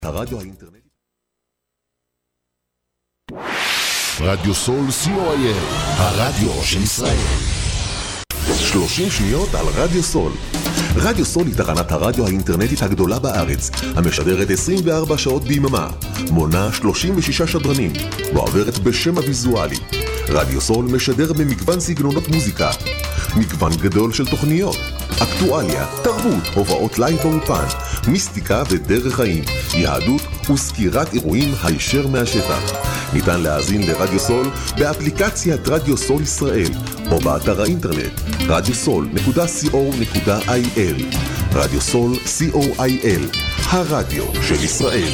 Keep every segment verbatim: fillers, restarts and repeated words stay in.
הרדיו האינטרנטי. רדיו סול סי או איי אל, הרדיו של ישראל. שלושים שניות על רדיו סול. רדיו סול היא תחנת הרדיו האינטרנטית הגדולה בארץ, המשדרת עשרים וארבע שעות ביממה, מונה שלושים ושישה שדרנים, ועוברת בשם הוויזואלי. רדיו סול משדר במגוון סגנונות מוזיקה, מגוון גדול של תוכניות, אקטואליה, תרבות, הובאות לייב באולפן, מיסטיקה ודרך חיים, יהדות וסקירת אירועים הישר מהשטח. ניתן להאזין לרדיו סול באפליקציית רדיו סול ישראל או באתר האינטרנט רדיו סול נקודה סי או נקודה איי אל. רדיו סול סי או איי אל, הרדיו של ישראל.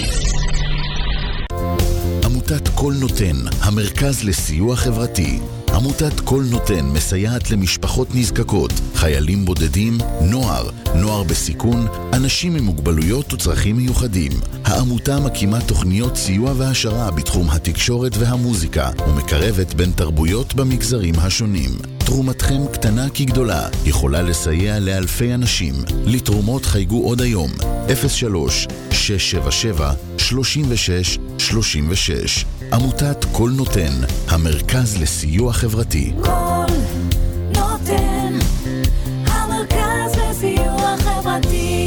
עמותת כל נותן, המרכז לסיוע חברתי. עמותת כל נותן מסייעת למשפחות נזקקות, חיילים בודדים, נוער, נוער בסיכון, אנשים עם מוגבלויות וצרכים מיוחדים. העמותה מקימה תוכניות סיוע והשרה בתחום התקשורת והמוזיקה, ומקרבת בין תרבויות במגזרים השונים. תרומתכם קטנה כגדולה, יכולה לסייע לאלפי אנשים. לתרומות חייגו עוד היום, אפס שלוש שש שבע שבע שלושים ושש שלושים ושש. עמותת כל נותן, המרכז לסיוע חברתי. כל נותן, המרכז לסיוע חברתי.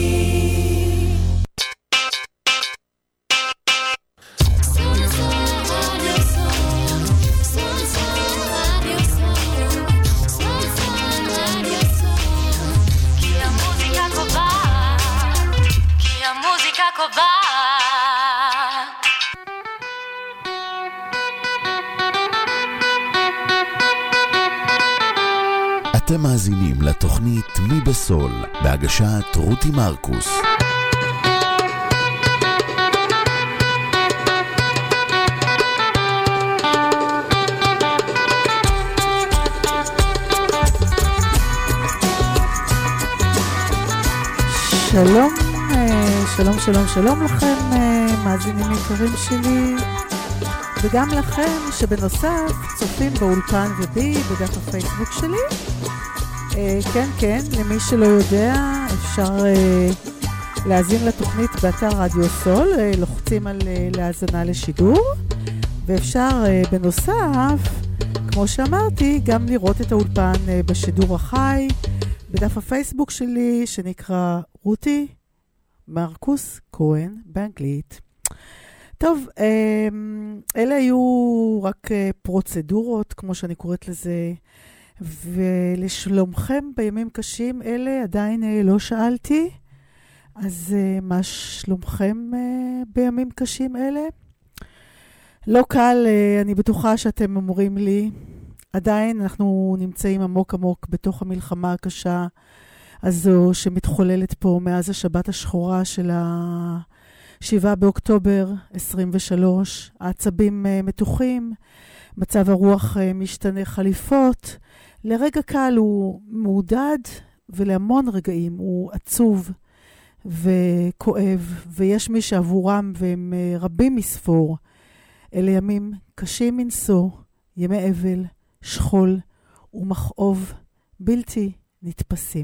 אתם מאזינים לתוכנית מי בסול, בהגשת רותי מרקוס. שלום, שלום שלום שלום לכם, מאזינים יקרים שלי, וגם לכם שבנוסף צופים באולפן ובי בדף הפייסבוק שלי. כן, כן, למי שלא יודע, אפשר להאזין לתוכנית באתר רדיו סול, לוחצים על להאזנה לשידור, ואפשר בנוסף, כמו שאמרתי, גם לראות את האולפן בשידור החי, בדף הפייסבוק שלי, שנקרא רותי מרקוס כהן באנגלית. טוב, אלה היו רק פרוצדורות, כמו שאני קוראת לזה, ולשלומכם בימים קשים אלה עדיין לא שאלתי, אז מה שלומכם בימים קשים אלה? לא קל, אני בטוחה שאתם אומרים לי, עדיין אנחנו נמצאים עמוק עמוק בתוך המלחמה הקשה הזו שמתחוללת פה מאז השבת השחורה של ה-שבעה באוקטובר עשרים ושלוש. העצבים מתוחים, מצב הרוח משתנה חליפות, לרגע קל הוא מעודד ולהמון רגעים הוא עצוב וכואב, ויש מי שעבורם והם רבים מספור. אלה ימים קשים מנשוא, ימי אבל, שכול ומכאוב בלתי נתפסים.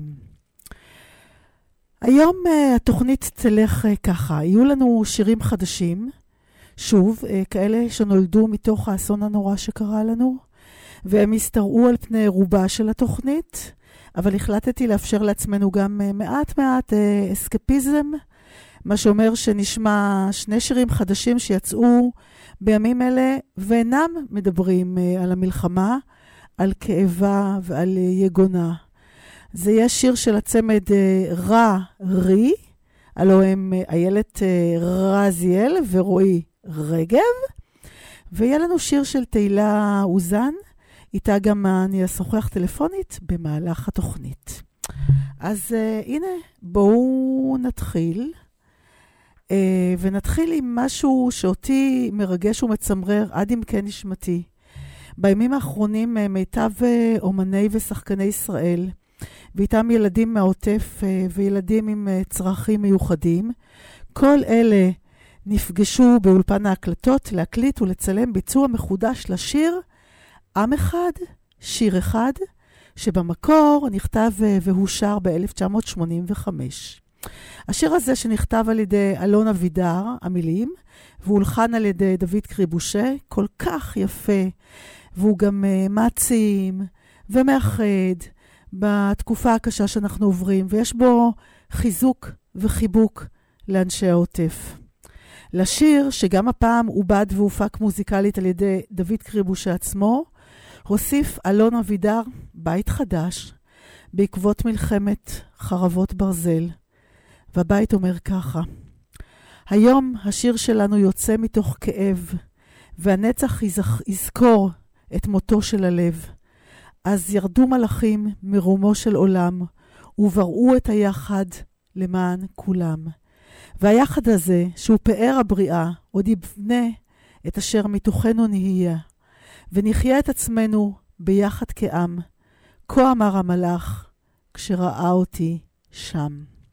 היום uh, התוכנית תלך uh, ככה, יהיו לנו שירים חדשים, שוב, uh, כאלה שנולדו מתוך האסון הנורא שקרה לנו, והם הסתראו על פני רובה של התוכנית, אבל החלטתי לאפשר לעצמנו גם uh, מעט מעט uh, אסקפיזם, מה שאומר שנשמע שני שירים חדשים שיצאו בימים אלה, ואינם מדברים uh, על המלחמה, על כאבה ועל uh, יגונה. זה יהיה שיר של הצמד uh, רע רי, הלוא הם uh, איילת uh, רזיאל ורועי רגב, ויהיה לנו שיר של תהילה אוזן, איתה גם אני אשוחח טלפונית במהלך התוכנית. אז uh, הנה, בואו נתחיל, uh, ונתחיל עם משהו שאותי מרגש ומצמרר עד עמקי נשמתי. בימים האחרונים uh, מיטב uh, אומני ושחקני ישראל, ואיתם ילדים מהעוטף uh, וילדים עם uh, צרכים מיוחדים, כל אלה נפגשו באולפן ההקלטות להקליט ולצלם ביצוע מחודש לשיר עם אחד, שיר אחד, שבמקור נכתב והושר ב-אלף תשע מאות שמונים וחמש. השיר הזה שנכתב על ידי אלון אבידר, המילים, והולחן על ידי דוד קריבושה, כל כך יפה, והוא גם uh, מעצים ומאחד בתקופה הקשה שאנחנו עוברים, ויש בו חיזוק וחיבוק לאנשי העוטף. לשיר, שגם הפעם עובד והופק מוזיקלית על ידי דוד קריבושה עצמו, הוסיף אלון אבידר בית חדש, בעקבות מלחמת חרבות ברזל. והבית אומר ככה: היום השיר שלנו יוצא מתוך כאב, והנצח יזכור את מותו של הלב. אז ירדו מלאכים מרומו של עולם, ובראו את היחד למען כולם. והיחד הזה, שהוא פאר הבריאה, עוד יבנה את אשר מתוכנו נהיה, ונחיה את עצמנו ביחד כעם. כה אמר המלאך, כשראה אותי שם.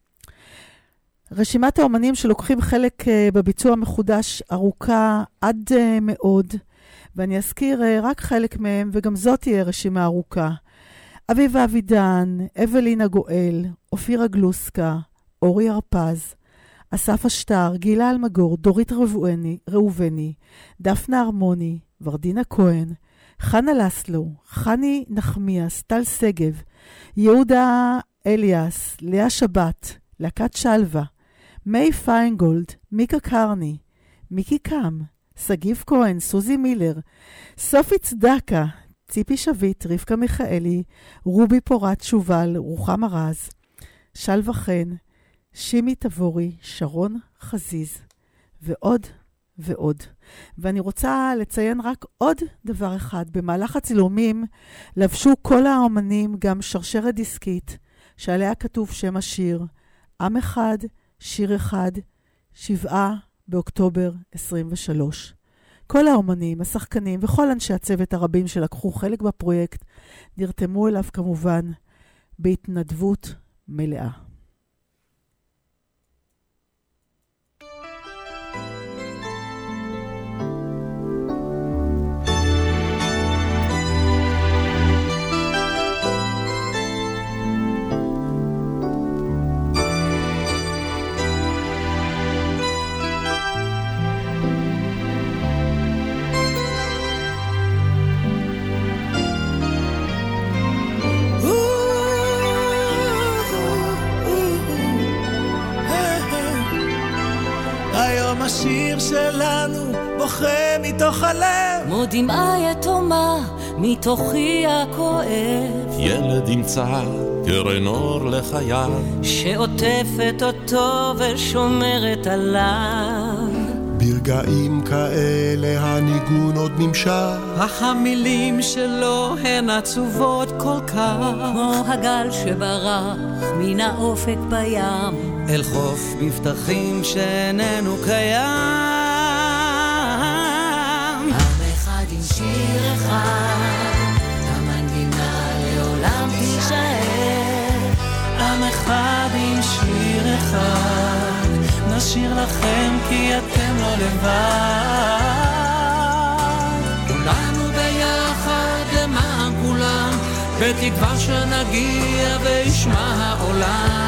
רשימת האומנים שלוקחים חלק בביצוע מחודש ארוכה עד מאוד, ואני אזכיר רק חלק מהם, וגם זאת תהיה רשימה ארוכה. אביבה אבידן, אבלינה גואל, אופירה גלוסקה, אורי הרפז, אסף אשטר, גילה אלמגור, דורית ראובני, ראובני, דפנה הרמוני, ורדינה כהן, חנה לסלו, חני נחמיאס, טל סגב, יהודה אליאס, לאה שבת, להקת שלווה, מי פיינגולד, מיקה קרני, מיקי קם, סגיב כהן, סוזי מילר, סופי צדקה, ציפי שביט, רבקה מיכאלי, רובי פורת שובל, רוחמה רז, שלווה חן, שימי תבורי, שרון חזיז, ועוד ועוד. ואני רוצה לציין רק עוד דבר אחד. במהלך הצילומים לבשו כל האומנים גם שרשרת דיסקית, שעליה כתוב שם השיר, עם אחד, שיר אחד, שבעה באוקטובר עשרים ושלוש. כל האומנים, השחקנים וכל אנשי הצוות הרבים שלקחו חלק בפרויקט, נרתמו אליו כמובן בהתנדבות מלאה. השיר שלנו בוכה מתוך הלב, כמו דמעה יתומה מתוכי הכואב, ילד ימצא קרן אור לחייו, שעוטפת אותו ושומרת עליו. ברגעים כאלה הניגון עוד נמשך, אך המילים שלו הן עצובות כל כך, כמו הגל שברח מן האופק בים, אל חוף מבטחים שאיננו קיים. עם אחד עם שיר אחד, המנגינה לעולם תישאר. עם אחד עם שיר אחד, נשיר לכם כי אתם לא לבד. כולנו ביחד למען כולם, בתקווה שנגיע וישמע העולם.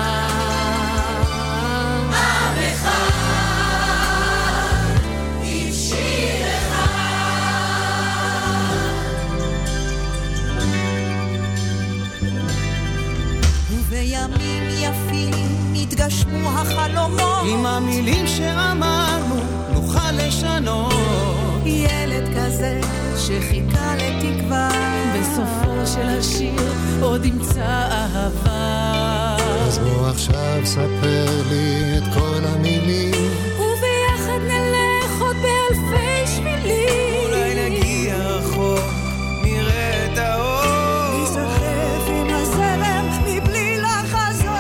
בימים יפים התגשמו החלומות, עם המילים שאמרנו נוכל לשנות. ילד כזה שחיכה לתקווה, בסופו של השיר עוד ימצא אהבה. אז בוא עכשיו ספר לי את כל המילים, וביחד נלך עוד באלפי שבילים. אולי נגיע רחוק, נראה את האור, נשחף עם הזרם מבלי לחזור.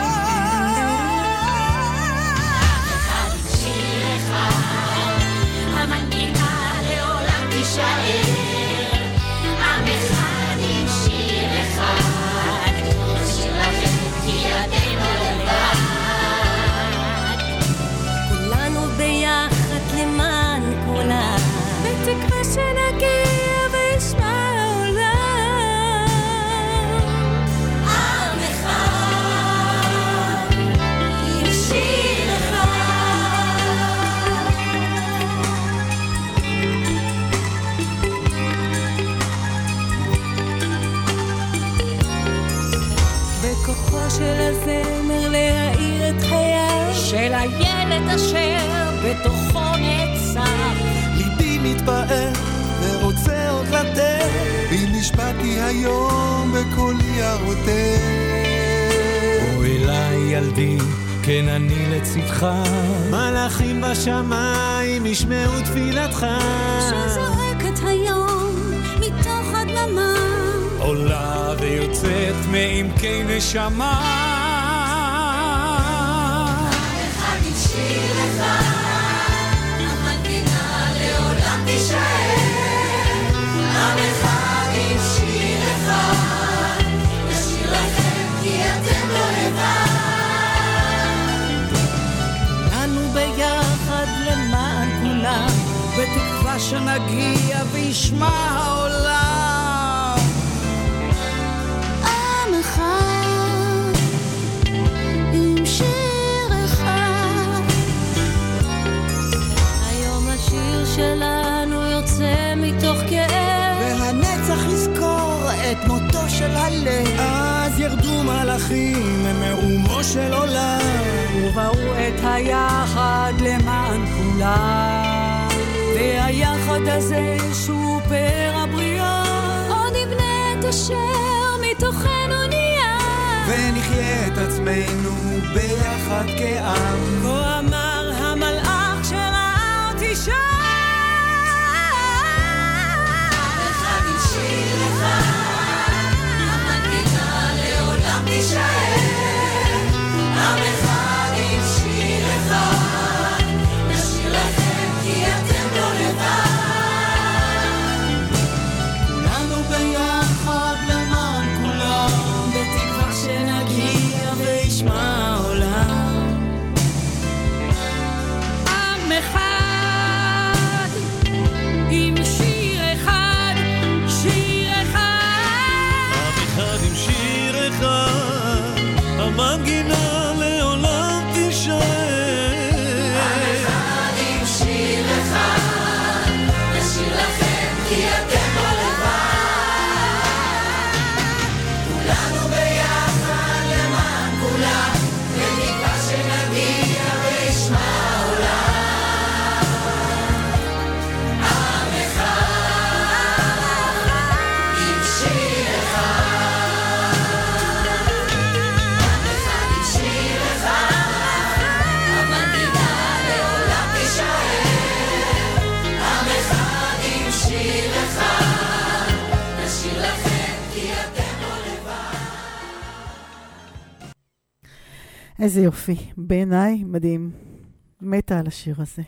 אחד עם שיר אחד, המנגינה לעולם תישאר. עם אחד עם שיר אחד, נשיר לכם כי אתם לא לבד. בתוכו נעצר. ליבי מתפעל ורוצה עוד לתת, בי נשבעתי היום בקולי הרוטט. בוא אליי ילדי, כן אני לצדך, מלאכים בשמיים ישמעו תפילתך, שזועקת היום מתוך הדממה, עולה ויוצאת מעמקי נשמה. אחד עם שיר אחד, המנגינה לעולם תישאר. עם אחד עם שיר אחד, נשיר לכם כי אתם לא לבד. כולנו ביחד למען כולם, בתקווה שנגיע וישמע העולם. עם אחד עם שיר אחד, היום השיר שלנו יוצא מתוך כאב, והנצח יזכור את מותו של הלב. אז ירדו מלאכים ממרומו של עולם, ובאו את היחד למען כולם, והיחד הזה שהוא פאר הבריאה, עוד נבנה את אשר מתוכנו נהיה, ונחיה את עצמנו ביחד כעם. כה אמר המלאך שראה אותי שם. אחד עם שיר אחד, המנגינה לעולם תישאר. עם אחד עם שיר אחד, נשיר לכם כי אתם לא לבד. כולנו ביחד למען כולם, בתקווה שנגיע וישמע העולם. עם אחד עם שיר אחד, שיר אחד. עם אחד עם שיר אחד, המנגינה לעולם תישאר. אחד עם שיר אחד, נשיר לכם כי אתם לא לבד. כולנו ביחד למען כולם, בתקווה שנגיע וישמע העולם. עם אחד עם שיר אחד, עם אחד עם שיר אחד, המנגינה לעולם תישאר. עם אחד עם שיר אחד, נשיר לכם כי אתם לא לבד. איזה יופי, בעיניי מדהים. מתה על השיר הזה.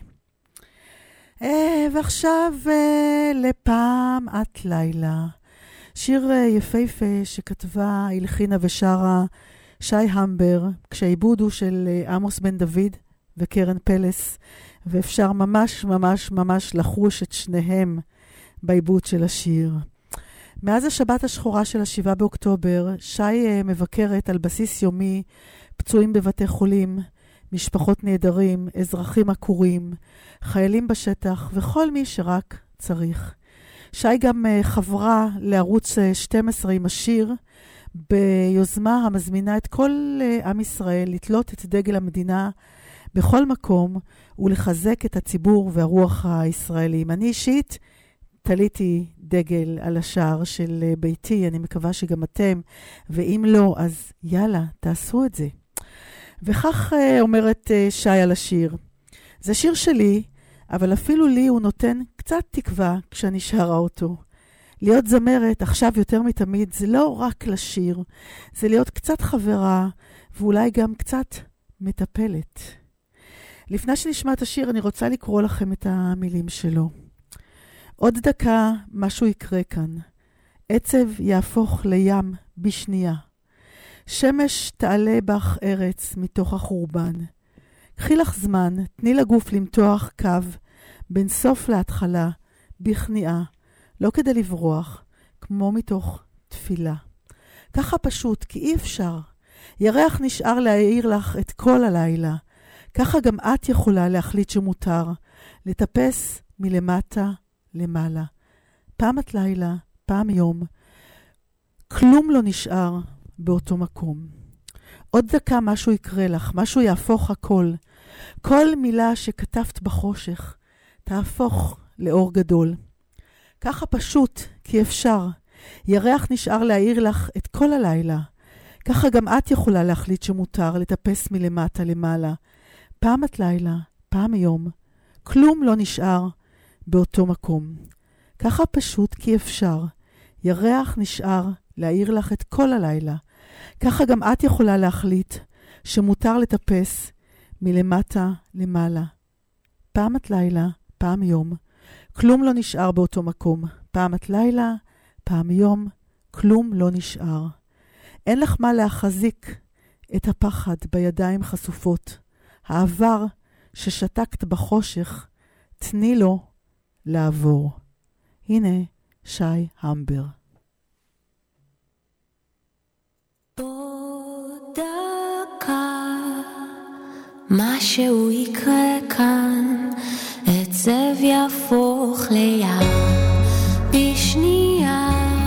אה, ועכשיו אה, לפעם את לילה. שיר אה, יפהפה שכתבה, הלחינה ושרה שי המבר, כשהעיבוד הוא של אה, עמוס בן דוד וקרן פלס, ואפשר ממש ממש ממש לחוש את שניהם בעיבוד של השיר. מאז השבת השחורה של השבעה באוקטובר, שי אה, מבקרת על בסיס יומי פצועים בבתי חולים, משפחות נהדרים, אזרחים עקורים, חיילים בשטח וכל מי שרק צריך. שי גם uh, חברה לערוץ uh, שתים עשרה עם השיר, ביוזמה המזמינה את כל uh, עם ישראל לתלות את דגל המדינה בכל מקום ולחזק את הציבור והרוח הישראלים. אני אישית תליתי דגל על השער של uh, ביתי, אני מקווה שגם אתם, ואם לא, אז יאללה, תעשו את זה. וכך uh, אומרת uh, שי על השיר. זה שיר שלי, אבל אפילו לי הוא נותן קצת תקווה כשאני שרה אותו. להיות זמרת עכשיו יותר מתמיד זה לא רק לשיר, זה להיות קצת חברה ואולי גם קצת מטפלת. לפני שנשמע את השיר אני רוצה לקרוא לכם את המילים שלו. עוד דקה משהו יקרה כאן. עצב יהפוך לים בשנייה. שמש תעלה בך ארץ מתוך החורבן. קחי לך זמן, תני לגוף למתוח קו בין סוף להתחלה, בכניעה, לא כדי לברוח, כמו מתוך תפילה. ככה פשוט, כי אי אפשר. ירח נשאר להעיר לך את כל הלילה. ככה גם את יכולה להחליט שמותר, לטפס מלמטה למעלה. פעם את לילה, פעם יום. כלום לא נשאר באותו מקום. עוד דקה משהו יקרה לך, משהו יהפוך הכל. כל מילה שכתבת בחושך תהפוך לאור גדול. ככה פשוט, כי אפשר. ירח נשאר להעיר לך את כל הלילה. ככה גם את יכולה להחליט שמותר לטפס מלמטה למעלה. פעם את לילה, פעם יום. כלום לא נשאר באותו מקום. ככה פשוט, כי אפשר. ירח נשאר להעיר לך את כל הלילה. ככה גם את יכולה להחליט שמותר לטפס מלמטה למעלה. פעם את לילה, פעם יום. כלום לא נשאר באותו מקום. פעם את לילה, פעם יום. כלום לא נשאר. אין לך מה להחזיק את הפחד בידיים חשופות. העבר ששתקת בחושך, תני לו לעבור. הנה שי המבר. משהו יקרה כאן, עצב יהפוך לים בשנייה,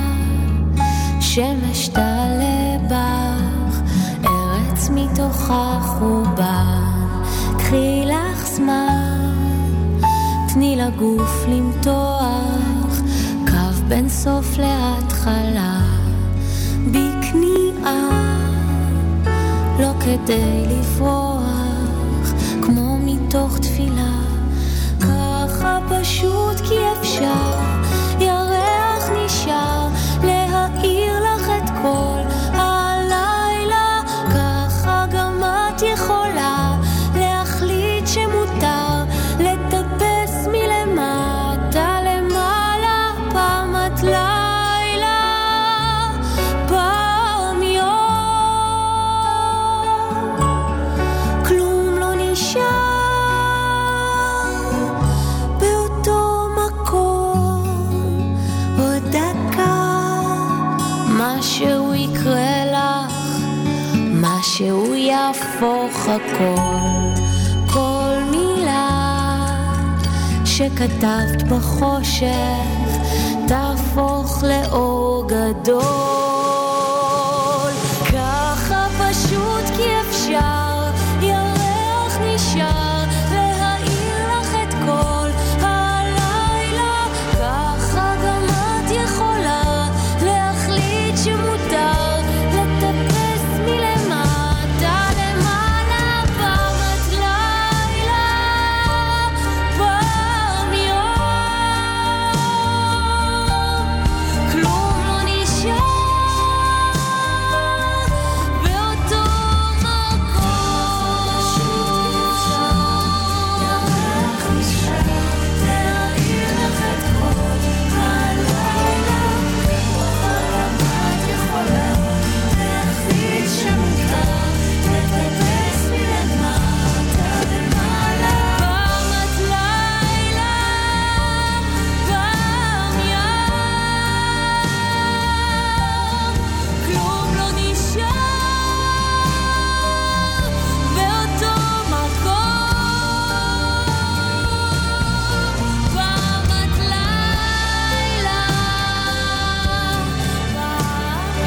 שמש תעלה בך, ארץ מתוכה חורבן. קחי לך זמן, תני לגוף למתוח קו בין סוף להתחלה, בכניעה, לא כדי לפרוח, כמו מתוך תפילה. ככה פשוט, כי אפשר. ירח נשאר להאיר לך את כל הלילה. ככה גם את יכולה להחליט שמותר לטפס מלמטה למעלה. פעם את לילה, פעם יום. כלום לא נשאר באותו מקום. עוד דקה משהו יקרה לך, משהו יהפוך הכל. כל מילה שכתבת בחושך תהפוך לאור גדול. ככה פשוט, כי אפשר. ירח נשאר להאיר לך את כל הלילה. ככה גם את יכולה להחליט שמותר לטפס מלמטה למעלה. פעם את לילה, פעם יום. כלום לא נשאר באותו מקום. ירח נשאר להאיר לך את כל הלילה. ככה את יכולה להחליט שמותר לטפס מלמטה למעלה. פעם את לילה, פעם יום. כלום לא נשאר באותו מקום. פעם את לילה, פעם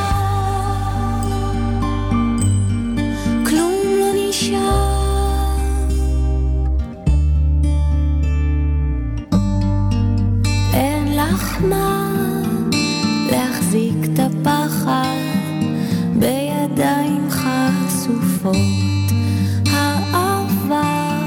יום. כלום לא נשאר. אין לך מה להחזיק את הפחד בידיים חשופות. העבר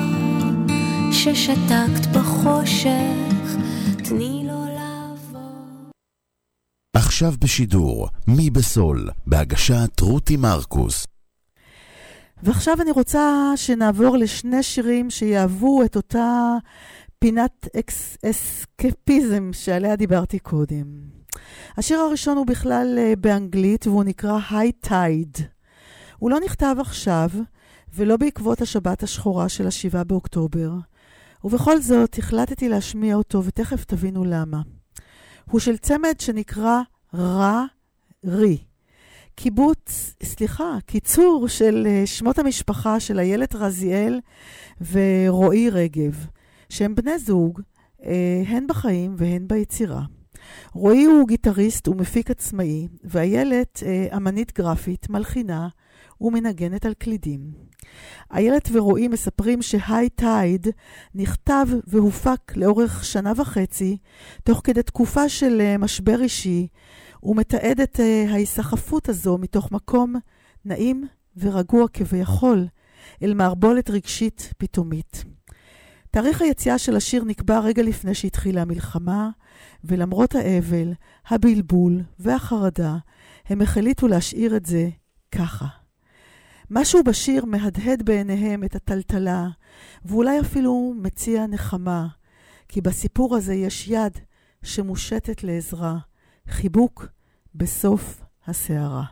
ששתקת בחושך, תני לו לעבור. עכשיו בשידור, מי בסול, בהגשת רותי מרקוס. ועכשיו אני רוצה שנעבור לשני שירים שיהוו את אותה פינת אקס- אסקפיזם שעליה דיברתי קודם. השיר הראשון הוא בכלל אה, באנגלית והוא נקרא High Tide. הוא לא נכתב עכשיו ולא בעקבות השבת השחורה של השבעה באוקטובר. ובכל זאת החלטתי להשמיע אותו ותכף תבינו למה. הוא של צמד שנקרא רע רי. קיבוץ, סליחה, קיצור של אה, שמות המשפחה של איילת רזיאל ורועי רגב, שהם בני זוג, אה, הן בחיים והן ביצירה. רועי הוא גיטריסט ומפיק עצמאי, ואיילת אה, אמנית גרפית, מלחינה ומנגנת על קלידים. איילת ורועי מספרים שהי טייד נכתב והופק לאורך שנה וחצי, תוך כדי תקופה של משבר אישי, ומתעד את ההיסחפות הזו מתוך מקום נעים ורגוע כביכול, אל מערבולת רגשית פתאומית. תאריך היציאה של השיר נקבע רגע לפני שהתחילה המלחמה, ולמרות האבל, הבלבול והחרדה, הם החליטו להשאיר את זה ככה. משהו בשיר מהדהד בעיניהם את הטלטלה, ואולי אפילו מציע נחמה, כי בסיפור הזה יש יד שמושטת לעזרה, חיבוק בסוף הסערה.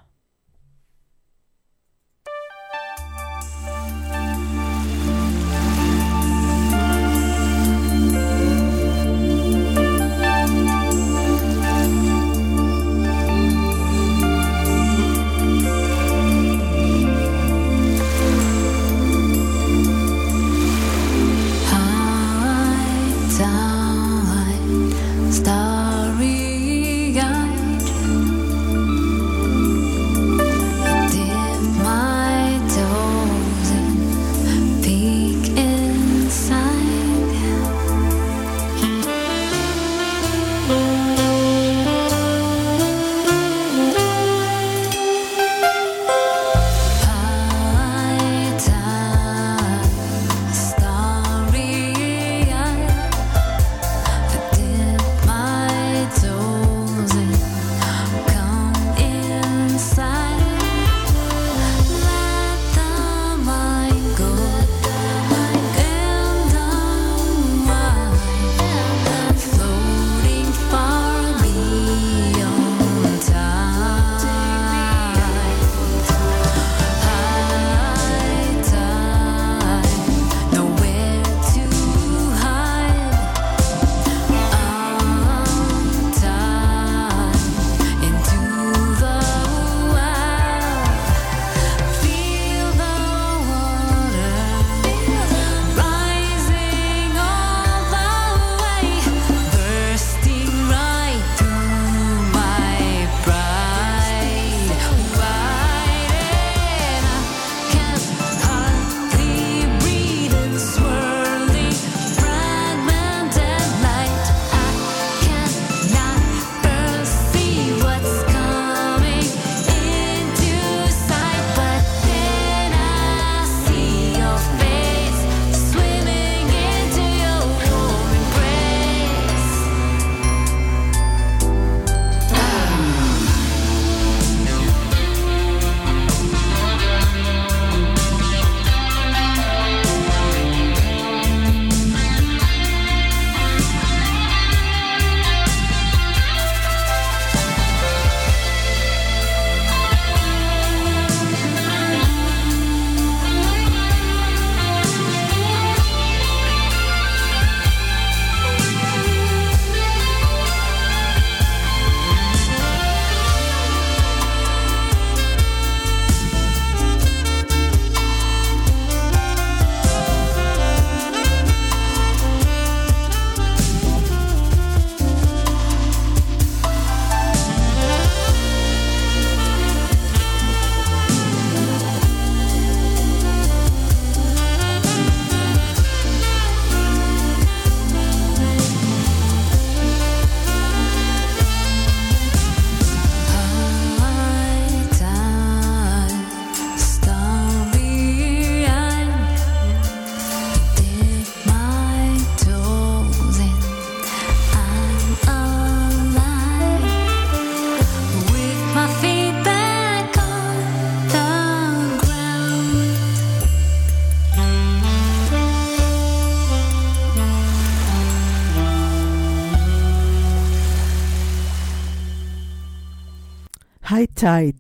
היי טייד.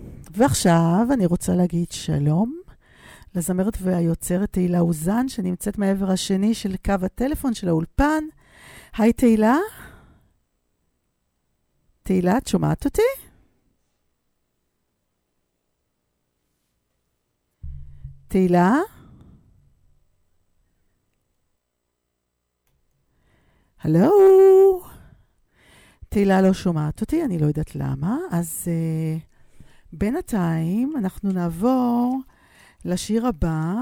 ועכשיו אני רוצה להגיד שלום לזמרת והיוצרת תהילה אוזן, שנמצאת מעבר השני של קו הטלפון של האולפן. היי תהילה. תהילה, את שומעת אותי? תהילה? הלו? תהילה לא שומעת אותי, אני לא יודעת למה. אז uh, בינתיים אנחנו נעבור לשיר הבא,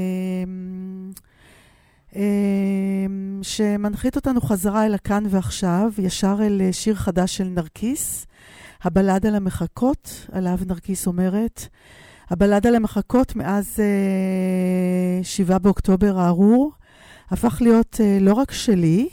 שמנחית אותנו חזרה אל הכאן ועכשיו, ישר אל שיר חדש של נרקיס, הבלד על המחכות, עליו נרקיס אומרת, הבלד על המחכות מאז שבעה באוקטובר הארור, הפך להיות לא רק שלי,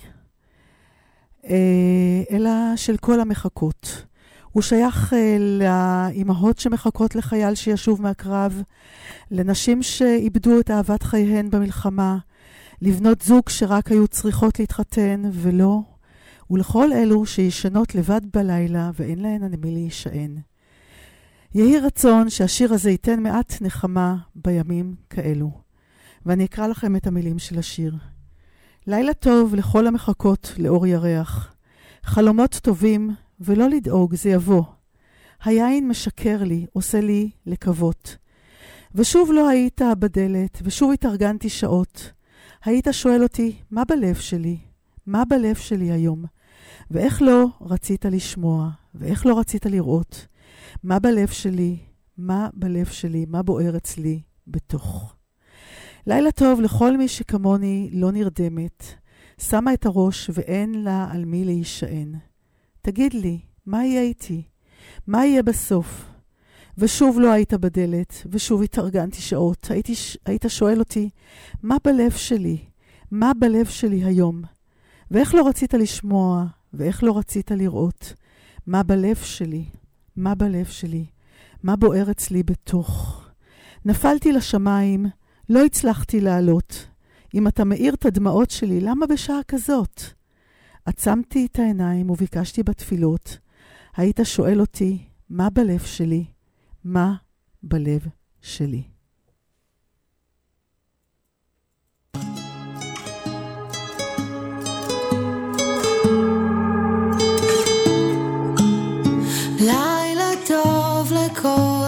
אלא של כל המחכות. הוא שייך לאימהות שמחכות לחייל שישוב מהקרב, לנשים שאיבדו את אהבת חייהן במלחמה, לבנות זוג שרק היו צריכות להתחתן ולא, ולכל אלו שישנות לבד בלילה ואין להן על מי להישען. יהי רצון שהשיר הזה ייתן מעט נחמה בימים כאלו. ואני אקרא לכם את המילים של השיר. לילה טוב לכל המחכות לאור ירח. חלומות טובים ולא לדאוג, זה יבוא. היין משקר לי, עושה לי לקוות. ושוב לא היית בדלת, ושוב התארגנתי שעות. היית שואל אותי, מה בלב שלי? מה בלב שלי היום? ואיך לא רצית לשמוע, ואיך לא רצית לראות? מה בלב שלי? מה בלב שלי? מה בוער אצלי בתוך? לילה טוב לכל מי שכמוני לא נרדמת, שמה את הראש ואין לה על מי להישען. תגיד לי, מה יהיה איתי? מה יהיה בסוף? ושוב לא היית בדלת, ושוב התארגנתי שעות. הייתי, היית שואל אותי, מה בלב שלי? מה בלב שלי היום? ואיך לא רצית לשמוע, ואיך לא רצית לראות? מה בלב שלי? מה בלב שלי? מה בוער אצלי בתוך? נפלתי לשמיים, לא הצלחתי לעלות. אם אתה מאיר את הדמעות שלי, למה בשעה כזאת? עצמתי את העיניים וביקשתי בתפילות. היית שואל אותי, מה בלב שלי? מה בלב שלי? לילה טוב לכל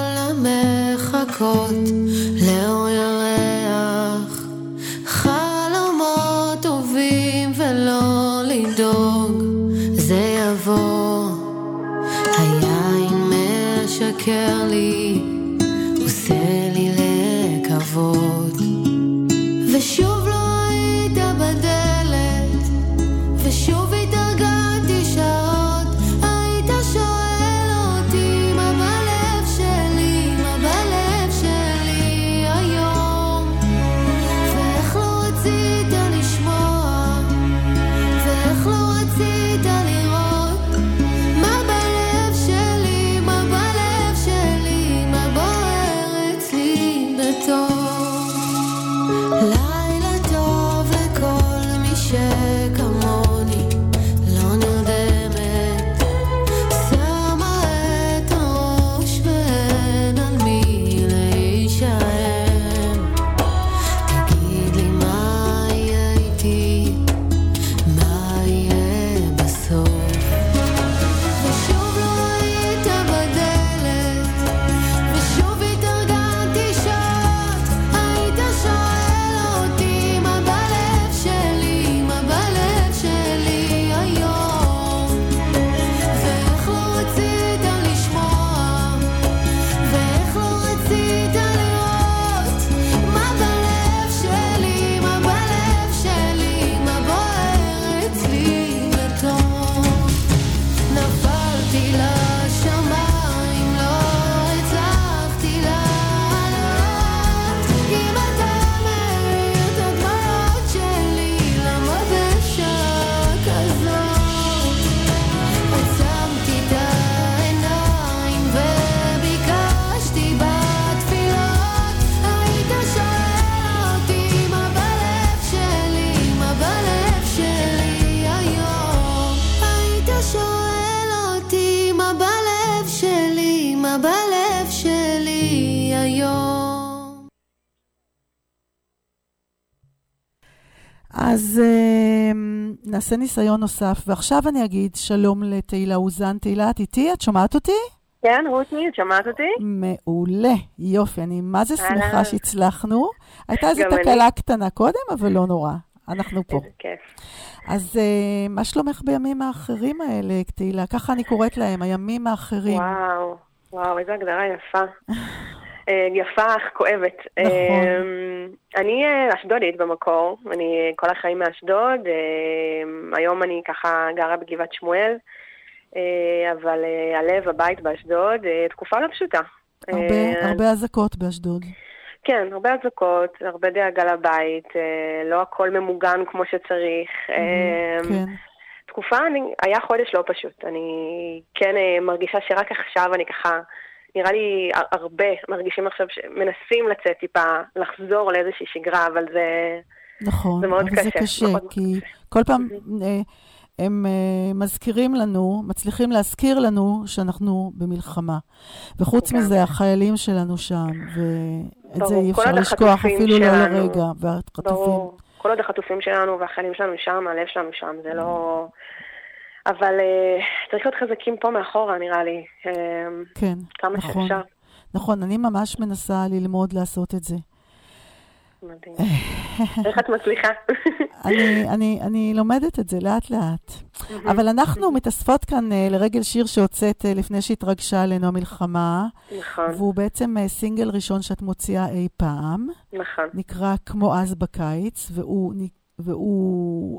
המחכות לאור ירח, חלומות טובים ולא לדאוג, זה יבוא. היין משקר לי, עושה לי לקוות. ושוב לא היית בדלת, ושוב התארגנתי שעות. היית שואל אותי מה בלב שלי, מה בלב שלי היום. ואיך לא רצית לשמוע, ואיך לא רצית לראות. מה בלב שלי, מה בלב שלי, מה בוער אצלי בתוך. לילה טוב לכל מי שכמוני לא נרדמת, שמה את הראש ואין על מי להישען. תגיד לי מה יהיה איתי, מה יהיה בסוף. ושוב לא היית בדלת, ושוב התארגנתי שעות. היית שואל אותי מה בלב שלי, מה בלב שלי היום. ואיך לא רצית לשמוע, ואיך לא רצית לראות. מה בלב שלי, מה בלב שלי, מה בוער אצלי בתוך. נפלתי לשמיים, לא הצלחתי לעלות. אם אתה מאיר את הדמעות שלי, למה בשעה כזאת? עצמתי את העיניים וביקשתי בתפילות. היית שואל אותי מה בלב שלי, מה בלב שלי היום. היית שואל אותי מה בלב שלי, מה בלב שלי היום. אז אה, נעשה ניסיון נוסף, ועכשיו אני אגיד שלום לתהילה אוזן. תהילה, את איתי? את שומעת אותי? כן, רותי, את שמעת אותי? מעולה, יופי, אני מה זה שמחה אהלן. שהצלחנו. הייתה איזו גם אני. תקלה קטנה קודם, אבל לא נורא, אנחנו פה. איזה כיף. אז אה, מה שלומך בימים האחרים האלה, תהילה? ככה אני קוראת להם, הימים האחרים. וואו, וואו, איזו הגדרה יפה. יפה אך כואבת. נכון. אני אשדודית במקור, אני כל החיים מאשדוד, היום אני ככה גרה בגבעת שמואל, אבל הלב, הבית באשדוד, תקופה לא פשוטה. הרבה, הרבה הזקות באשדוד. כן, הרבה הזקות, הרבה דאגה לבית, לא הכל ממוגן כמו שצריך. כן. תקופה, אני, היה חודש לא פשוט. אני כן מרגישה שרק עכשיו אני ככה, נראה לי הרבה מרגישים עכשיו שמנסים לצאת טיפה, לחזור לאיזושהי שגרה, אבל זה, נכון, זה מאוד אבל קשה. זה קשה, מאוד כי כל פעם הם מזכירים לנו, מצליחים להזכיר לנו שאנחנו במלחמה. וחוץ מזה, החיילים שלנו שם, ואת זה אי אפשר לשכוח אפילו לא לרגע, והחטופים. כל עוד החטופים שלנו והחיילים שלנו שם, הלב שלנו שם, זה לא... אבל צריך להיות חזקים פה מאחורה, נראה לי. כן, כמה נכון. שאפשר. נכון, אני ממש מנסה ללמוד לעשות את זה. מדהים. איך את מצליחה? אני, אני, אני לומדת את זה לאט לאט. אבל אנחנו מתאספות כאן לרגל שיר שהוצאת לפני שהתרגשה עלינו המלחמה. נכון. והוא בעצם סינגל ראשון שאת מוציאה אי פעם. נכון. נקרא כמו אז בקיץ, והוא, והוא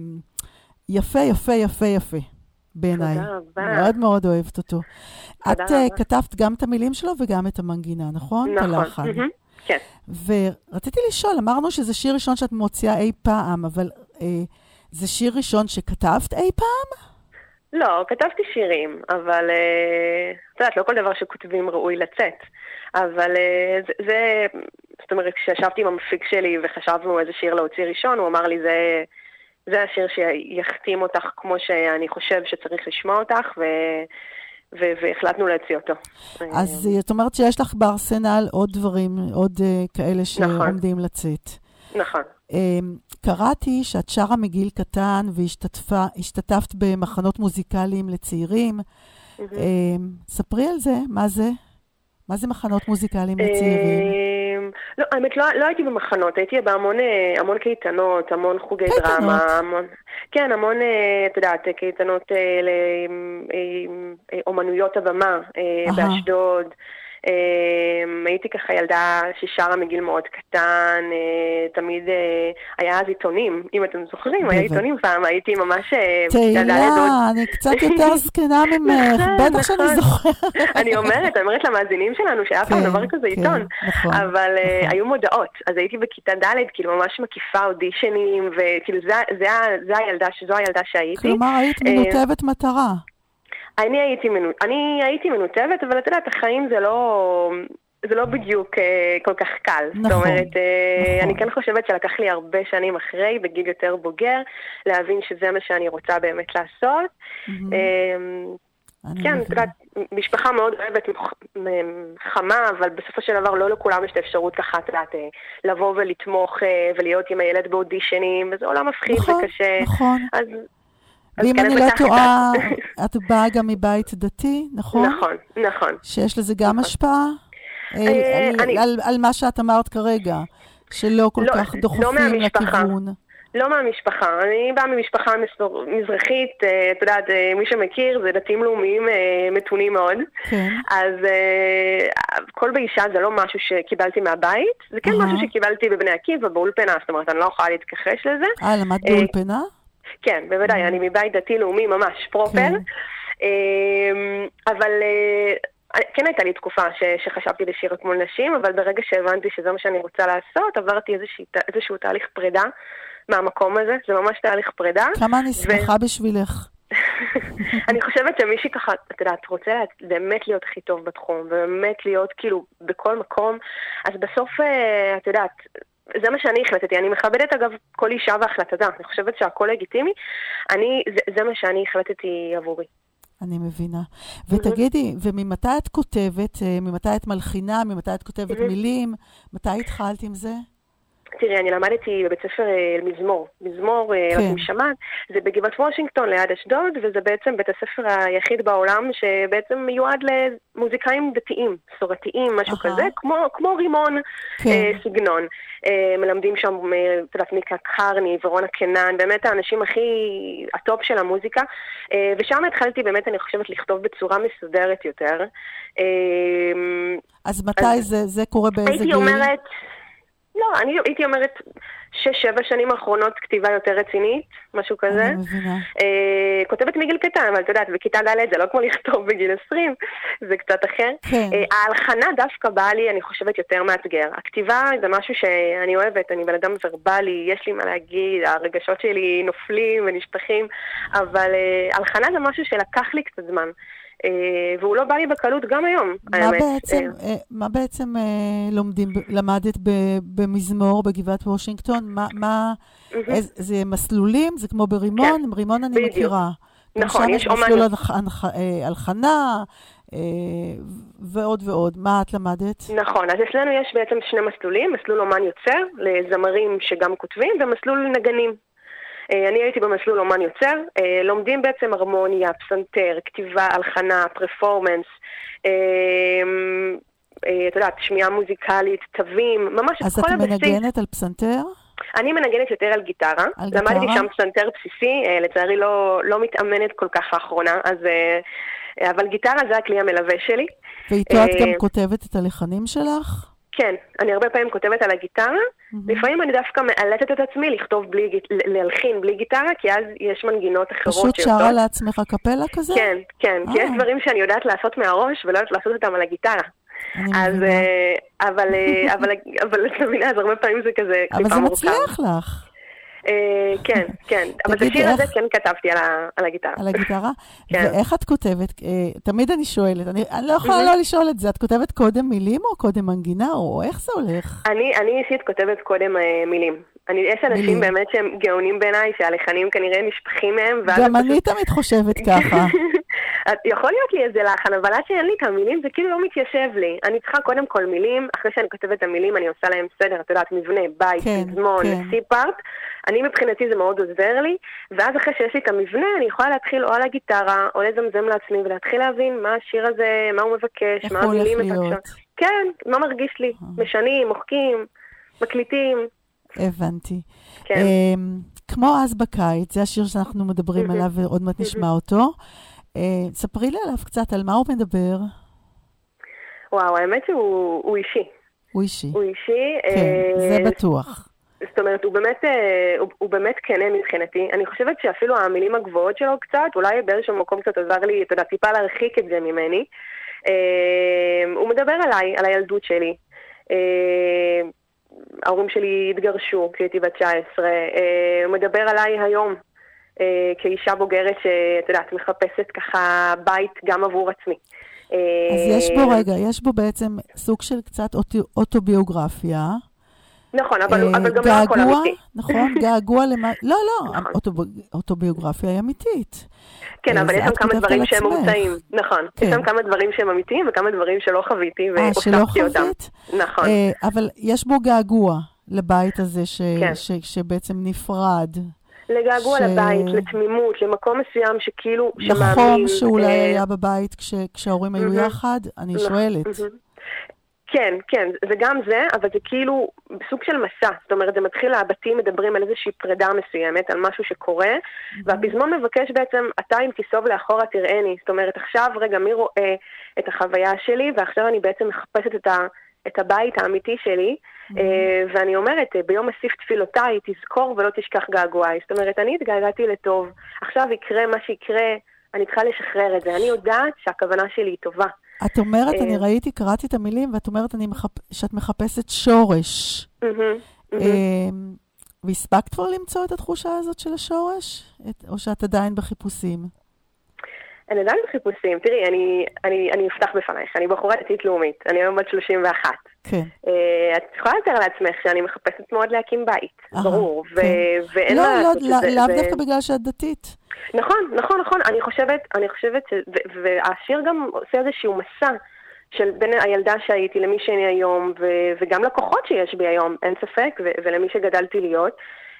יפה, יפה, יפה, יפה. בעיניי. תודה רבה. מאוד מאוד אוהבת אותו. את רבה. כתבת גם את המילים שלו וגם את המנגינה, נכון? נכון. כן. ורציתי לשאול, אמרנו שזה שיר ראשון שאת מוציאה אי פעם, אבל אה, זה שיר ראשון שכתבת אי פעם? לא, כתבתי שירים, אבל אה, את יודעת, לא כל דבר שכותבים ראוי לצאת. אבל אה, זה, זה, זאת אומרת, כשישבתי עם המפיק שלי וחשבנו איזה שיר להוציא ראשון, הוא אמר לי, זה, זה השיר שיחתים אותך כמו שאני חושב שצריך לשמוע אותך, ו... והחלטנו להציע אותו. אז את אומרת שיש לך בארסנל עוד דברים, עוד כאלה שעומדים לצאת. נכון. קראתי שאת שרה מגיל קטן והשתתפת במחנות מוזיקליים לצעירים. ספרי על זה, מה זה? מה זה מחנות מוזיקליים לצעירים? לא, האמת, לא, לא הייתי במחנות, הייתי בהמון המון קייטנות, המון חוגי דרמה, המון, כן, המון, את יודעת, קייטנות לאומנויות הבמה באשדוד. הייתי ככה ילדה ששרה מגיל מאוד קטן, תמיד היה אז עיתונים, אם אתם זוכרים, היה עיתונים פעם, הייתי ממש... תהילה, אני קצת יותר זקנה ממך, בטח שאני זוכרת. אני אומרת, אני אומרת למאזינים שלנו שהיה פעם דבר כזה עיתון, אבל היו מודעות, אז הייתי בכיתה ד' כאילו ממש מקיפה אודישנים, וכאילו זו הילדה שהייתי. כלומר, היית מנותבת מטרה. אני הייתי, מנו... אני הייתי מנותבת, אבל את יודעת, החיים זה לא, זה לא בדיוק uh, כל כך קל. נכון, זאת אומרת, uh, נכון. אני כן חושבת שלקח לי הרבה שנים אחרי, בגיל יותר בוגר, להבין שזה מה שאני רוצה באמת לעשות. Mm-hmm. Uh, כן, את יודעת, משפחה מאוד אוהבת, חמה, אבל בסופו של דבר לא לכולם יש את האפשרות ככה, את יודעת, לבוא ולתמוך uh, ולהיות עם הילד באודישנים, וזה עולם מפחיד נכון, וקשה. נכון. אז... ואם אני לא טועה, את באה גם מבית דתי, נכון? נכון, נכון. שיש לזה גם השפעה? על מה שאת אמרת כרגע, שלא כל כך דוחפים לכיוון. לא מהמשפחה, אני באה ממשפחה מזרחית, את יודעת, מי שמכיר, זה דתיים לאומיים מתונים מאוד. כן. אז כל באישה זה לא משהו שקיבלתי מהבית, זה כן משהו שקיבלתי בבני עקיבא, באולפנה, זאת אומרת, אני לא יכולה להתכחש לזה. אה, למדת באולפנה? כן, בוודאי, אני מבית דתי לאומי ממש פרופר, אבל כן הייתה לי תקופה שחשבתי לשיר כמו נשים, אבל ברגע שהבנתי שזה מה שאני רוצה לעשות, עברתי איזשהו תהליך פרידה מהמקום הזה, זה ממש תהליך פרידה. כמה אני שמחה בשבילך. אני חושבת שמישהי ככה, את יודעת, רוצה באמת להיות הכי טוב בתחום, ובאמת להיות כאילו בכל מקום, אז בסוף, את יודעת, זה מה שאני החלטתי, אני מכבדת אגב כל אישה והחלטתה, אני חושבת שהכל לגיטימי, אני, זה, זה מה שאני החלטתי עבורי. אני מבינה. ותגידי, וממתי את כותבת, ממתי את מלחינה, ממתי את כותבת מילים, מתי התחלת עם זה? תראי, אני למדתי בבית ספר מזמור, מזמור, כן. שמעת, זה בגבעת וושינגטון ליד אשדוד, וזה בעצם בית הספר היחיד בעולם שבעצם מיועד למוזיקאים דתיים, סורתיים, משהו Aha. כזה, כמו, כמו רימון כן. אה, סגנון. אה, מלמדים שם, אתה יודעת, מיקה קרני, ורונה קנן, באמת האנשים הכי הטופ של המוזיקה, אה, ושם התחלתי באמת, אני חושבת, לכתוב בצורה מסודרת יותר. אה, אז מתי אז, זה, זה קורה באיזה גיל? הייתי אומרת... לא, אני הייתי אומרת שש, שבע שנים האחרונות כתיבה יותר רצינית, משהו כזה. אני מבינה. אה, כותבת מגיל קטן, אבל את יודעת, בכיתה ד' זה לא כמו לכתוב בגיל עשרים, זה קצת אחר. כן. אה, ההלחנה דווקא באה לי, אני חושבת, יותר מאתגר. הכתיבה זה משהו שאני אוהבת, אני בן אדם ורבלי, יש לי מה להגיד, הרגשות שלי נופלים ונשפכים, אבל אה, ההלחנה זה משהו שלקח לי קצת זמן. והוא לא בא לי בקלות גם היום. מה בעצם, מה בעצם לומדים, למדת במזמור בגבעת וושינגטון? מה, זה מסלולים? זה כמו ברימון? ברימון אני מכירה. נכון, יש אומן. מסלול הלחנה ועוד ועוד. מה את למדת? נכון, אז אצלנו יש בעצם שני מסלולים, מסלול אומן יוצר לזמרים שגם כותבים, ומסלול נגנים. אני הייתי במסלול אומן יוצר, לומדים בעצם הרמוניה, פסנתר, כתיבה, הלחנה, פרפורמנס, את יודעת, שמיעה מוזיקלית, תווים, ממש כל הבסיס. אז את מנגנת על פסנתר? אני מנגנת יותר על גיטרה. על גיטרה? למדתי שם פסנתר בסיסי, לצערי לא, לא מתאמנת כל כך לאחרונה, אז, אבל גיטרה זה הכלי המלווה שלי. ואיתו את גם כותבת את הלחנים שלך? כן, אני הרבה פעמים כותבת על הגיטרה, mm-hmm. לפעמים אני דווקא מאלצת את עצמי לכתוב בלי, להלחין בלי גיטרה, כי אז יש מנגינות אחרות פשוט שיוצאות. שרה לעצמך קפלה כזה? כן, כן, כי יש דברים שאני יודעת לעשות מהראש, ולא יודעת לעשות אותם על הגיטרה. אז, אבל, אבל, אבל, אז הרבה פעמים זה כזה... אבל זה מצליח לך. כן, כן, אבל את השיר הזה כן כתבתי על הגיטרה. על הגיטרה? ואיך את כותבת? תמיד אני שואלת, אני לא יכולה לא לשאול את זה, את כותבת קודם מילים או קודם מנגינה, או איך זה הולך? אני אישית כותבת קודם מילים. יש אנשים באמת שהם גאונים בעיניי, שהלחנים כנראה נשפכים מהם. גם אני תמיד חושבת ככה. יכול להיות לי איזה לחן, אבל עד שאין לי את המילים זה כאילו לא מתיישב לי. אני צריכה קודם כל מילים, אחרי שאני כותבת את המילים אני עושה להם סדר, את יודעת, מבנה, בית, פזמון, סי-פארט. אני מבחינתי זה מאוד עוזר לי, ואז אחרי שיש לי את המבנה אני יכולה להתחיל או על הגיטרה, או לזמזם לעצמי, ולהתחיל להבין מה השיר הזה, מה הוא מבקש, מה המילים מבקשות. כן, מה מרגיש לי. משנים, מוחקים, מקליטים. הבנתי. כמו אז בקיץ, זה השיר שאנחנו מדברים עליו ועוד מעט נשמע אותו. ספרי לי עליו קצת, על מה הוא מדבר? וואו, האמת שהוא אישי. הוא אישי. הוא אישי. כן, זה בטוח. זאת אומרת, הוא באמת, הוא, הוא באמת כנה מבחינתי. אני חושבת שאפילו המילים הגבוהות שלו קצת, אולי באיזשהו מקום קצת עזר לי, אתה יודע, טיפה להרחיק את זה ממני. הוא מדבר עליי, על הילדות שלי. ההורים שלי התגרשו כשהייתי בת תשע עשרה. הוא מדבר עליי היום, כאישה בוגרת שאת יודעת, מחפשת ככה בית גם עבור עצמי. אז יש בו רגע, יש בו בעצם סוג של קצת אוטוביוגרפיה. נכון, אבל, אבל גם לא הכל אמיתי. נכון, געגוע למה... לא, לא, אוטוביוגרפיה היא אמיתית. כן, אבל יש שם כמה דברים שהם מומצאים. נכון, יש שם כמה דברים שהם אמיתיים וכמה דברים שלא חוויתי והוספתי אותם. נכון. אבל יש בו געגוע לבית הזה שבעצם נפרד. לגעגוע לבית, לתמימות, למקום מסוים שכאילו שמאמין. לחום שאולי היה בבית כשההורים היו יחד, אני שואלת. כן, כן, זה גם זה, אבל זה כאילו סוג של מסע. זאת אומרת, זה מתחיל, הבתים מדברים על איזושהי פרידה מסוימת, על משהו שקורה, והפזמון מבקש בעצם, אתה אם תיסוב לאחורה תראיני. זאת אומרת, עכשיו רגע מי רואה את החוויה שלי, ועכשיו אני בעצם מחפשת את, ה, את הבית האמיתי שלי, ואני אומרת, ביום אסיף תפילותיי, תזכור ולא תשכח געגועי. זאת אומרת, אני התגעגעתי לטוב, עכשיו יקרה מה שיקרה, אני צריכה לשחרר את זה. אני יודעת שהכוונה שלי היא טובה. את אומרת, אני ראיתי, קראתי את המילים, ואת אומרת שאת מחפשת שורש. והספקת כבר למצוא את התחושה הזאת של השורש? או שאת עדיין בחיפושים? אני עדיין בחיפושים. תראי, אני, אני, אני אפתח בפנייך. אני בחורה דתית לאומית. אני היום בת שלושים ואחת. כן. את יכולה לתאר לעצמך שאני מחפשת מאוד להקים בית. ברור. ואין לא, לא, לאו דווקא בגלל שאת דתית. נכון, נכון, נכון. אני חושבת, אני חושבת, והשיר גם עושה איזשהו מסע של בין הילדה שהייתי למי שאני היום, ו- וגם לקוחות שיש בי היום, אין ספק, ו- ולמי שגדלתי להיות.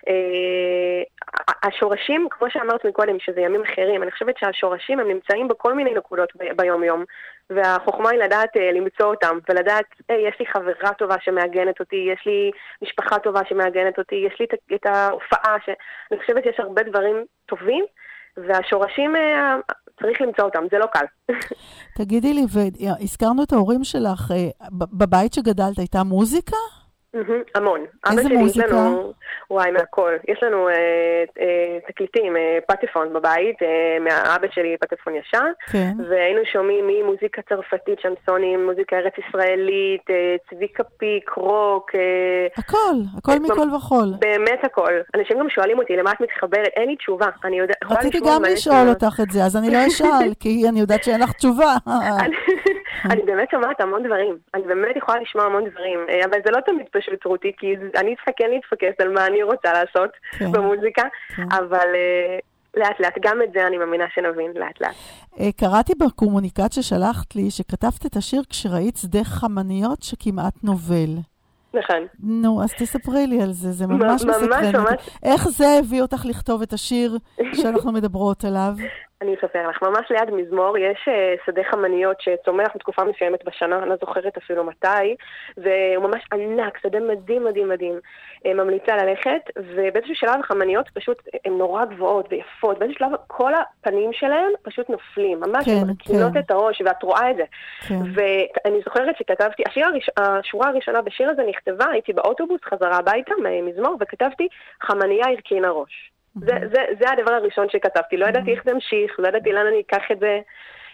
השורשים, כמו שאמרת מקודם, שזה ימים אחרים, אני חושבת שהשורשים הם נמצאים בכל מיני נקודות ב- ביום-יום, והחוכמה היא לדעת למצוא אותם, ולדעת, היי, יש לי חברה טובה שמאגנת אותי, יש לי משפחה טובה שמאגנת אותי, יש לי את, את ההופעה, שאני חושבת שיש הרבה דברים טובים, והשורשים צריך למצוא אותם, זה לא קל. תגידי לי, והזכרנו את ההורים שלך, בבית שגדלת הייתה מוזיקה? המון. איזה מוזיקה? וואי, מהכל. יש לנו תקליטים, פטפון בבית, מהאבא שלי פטפון ישן, והיינו שומעים ממוזיקה צרפתית, שנסונים, מוזיקה ארץ ישראלית, צביקה פיק, רוק. הכל, הכל מכל וכל. באמת הכל. אנשים גם שואלים אותי, למה את מתחברת? אין לי תשובה. רציתי גם לשאול אותך את זה, אז אני לא אשאל, כי אני יודעת שאין לך תשובה. אני באמת שומעת המון דברים. אני באמת יכולה לשמוע המון דברים, אבל זה לא תמיד פשוט רותי, כי אני צריכה כן להתפקס על מה אני רוצה לעשות במוזיקה, אבל לאט לאט, גם את זה אני מאמינה שנבין לאט לאט. קראתי בקומוניקט ששלחת לי, שכתבת את השיר כשראית שדה חמניות שכמעט נובל. נכון. נו, אז תספרי לי על זה, זה ממש מסקרן אותי. איך זה הביא אותך לכתוב את השיר שאנחנו מדברות עליו? אני אספר לך, ממש ליד מזמור יש שדה חמניות שצומח בתקופה מסוימת בשנה, אני לא זוכרת אפילו מתי, והוא ממש ענק, שדה מדהים מדהים מדהים, ממליצה ללכת, ובאיזשהו שלב החמניות פשוט הן נורא גבוהות ויפות, באיזשהו שלב כל הפנים שלהם פשוט נופלים, ממש הן מרכינות את הראש, ואת רואה את זה. ואני זוכרת שכתבתי, השורה הראשונה בשיר הזה נכתבה, הייתי באוטובוס חזרה הביתה מזמור, וכתבתי חמניה הרכינה ראש. זה, זה, זה הדבר הראשון שכתבתי, לא ידעתי איך זה המשיך, לא ידעתי לאן אני אקח את זה,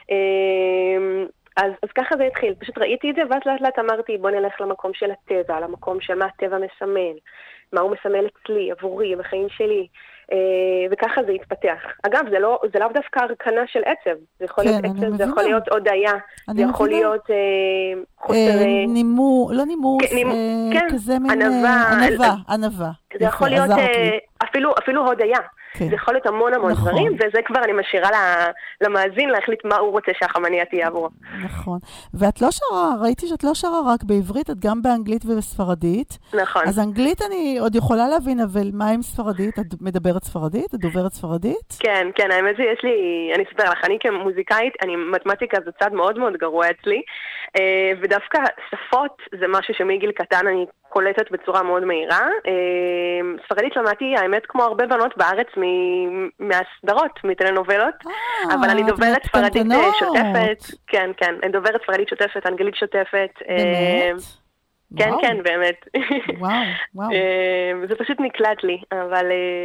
אז, אז ככה זה התחיל, פשוט ראיתי את זה, ואז לאט לאט אמרתי, בוא נלך למקום של הטבע, למקום של מה הטבע מסמל, מה הוא מסמל אצלי, עבורי, בחיים שלי, וככה זה התפתח. אגב, זה לא, זה לאו דווקא הרכנה של עצב, זה יכול להיות עצב, זה יכול להיות הודיה, זה יכול להיות חוסר... נימו, לא נימוס, כזה מין... ענבה, ענבה. זה יכול להיות אפילו הודיה. זה יכול להיות המון המון דברים, וזה כבר אני משאירה למאזין להחליט מה הוא רוצה שהחמניה תהיה עבורו. נכון. ואת לא שרה, ראיתי שאת לא שרה רק בעברית, את גם באנגלית ובספרדית. נכון. אז אנגלית אני עוד יכולה להבין, אבל מה עם ספרדית? את מדברת ספרדית? את דוברת ספרדית? כן, כן, האמת שיש לי, אני אספר לך, אני כמוזיקאית, אני מתמטיקה זה צד מאוד מאוד גרוע אצלי, ודווקא שפות זה משהו שמגיל קטן אני קולטת בצורה מאוד מהירה. ספרדית למדתי, האמת, כמו הרבה בנות בארץ מהסדרות, מטלנובלות, אבל אני דוברת ספרדית שוטפת. כן, כן, אני דוברת ספרדית שוטפת, אנגלית שוטפת. באמת? כן, כן, באמת. וואו, וואו. זה פשוט נקלט לי, אבל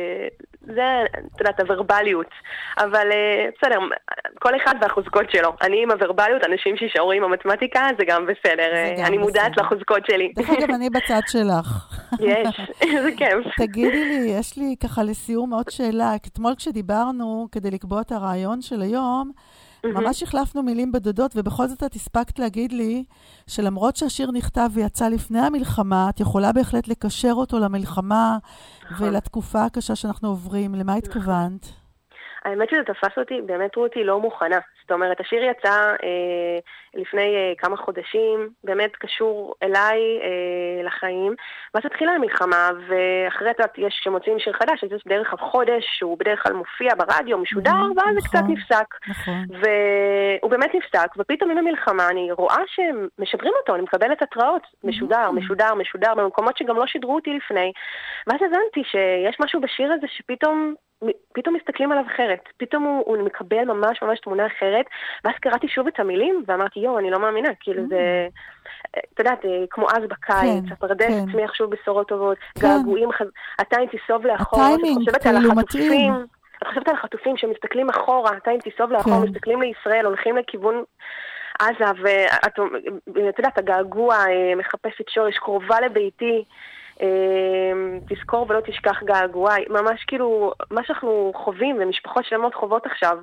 זה, אתה יודעת, הוורבליות. אבל בסדר, כל אחד והחוזקות שלו. אני עם הוורבליות, אנשים שישארו עם המתמטיקה, זה גם בסדר. אני מודעת לחוזקות שלי. דרך אגב, אני בצד שלך. יש, זה כיף. תגידי לי, יש לי ככה לסיום עוד שאלה. אתמול כשדיברנו, כדי לקבוע את הרעיון של היום, ממש החלפנו מילים בדודות, ובכל זאת את הספקת להגיד לי שלמרות שהשיר נכתב ויצא לפני המלחמה, את יכולה בהחלט לקשר אותו למלחמה ולתקופה הקשה שאנחנו עוברים. למה התכוונת? האמת שזה תפס אותי, באמת רותי לא מוכנה. זאת אומרת, השיר יצא אה, לפני אה, כמה חודשים, באמת קשור אליי, אה, לחיים, ואז התחילה המלחמה, ואחרי זה יש שמוצאים שיר חדש, אז יש דרך החודש, שהוא בדרך כלל מופיע ברדיו, משודר, נכון, ואז זה נכון, קצת נפסק. נכון. והוא באמת נפסק, ופתאום עם המלחמה אני רואה שמשדרים אותו, אני מקבלת התראות, משודר, משודר, משודר, במקומות שגם לא שידרו אותי לפני, ואז הבנתי שיש משהו בשיר הזה שפתאום... פתאום מסתכלים עליו אחרת, פתאום הוא, הוא מקבל ממש ממש תמונה אחרת, ואז קראתי שוב את המילים, ואמרתי, יו, אני לא מאמינה, כאילו זה, אתה יודעת, כמו אז בקיץ, הפרדס צמיח שוב בשורות טובות, געגועים, אתה אם תיסוב לאחור, הטיימינג, כאילו מתאים. אני חושבת על החטופים שמסתכלים אחורה, אתה אם תיסוב לאחור, מסתכלים לישראל, הולכים לכיוון עזה, ואתה יודעת, הגעגוע מחפשת שורש, קרובה לביתי, תזכור ולא תשכח געגועי, ממש כאילו מה שאנחנו חווים ומשפחות שלמות חוות עכשיו,